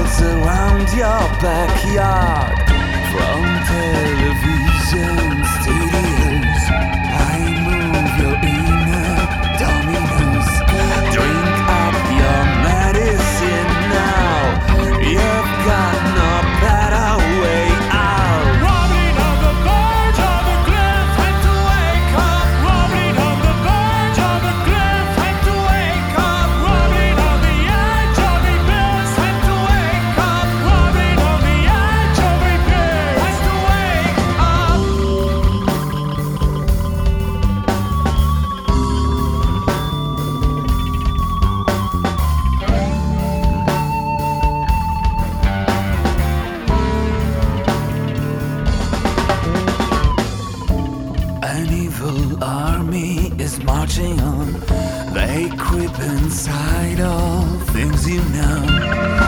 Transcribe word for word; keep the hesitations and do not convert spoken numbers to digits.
walls around your backyard. From television studios, I move your inner dominoes. Drink up your medicine now. You've got no better way out. Robbing on the verge of a cliff, had to wake up. Robbing on the verge of a cliff, had to wake up. Robbing on the edge of a abyss, had to wake up. Robbing on the edge of a abyss, had to wake up. An evil army is marching on. They creep inside all things you know.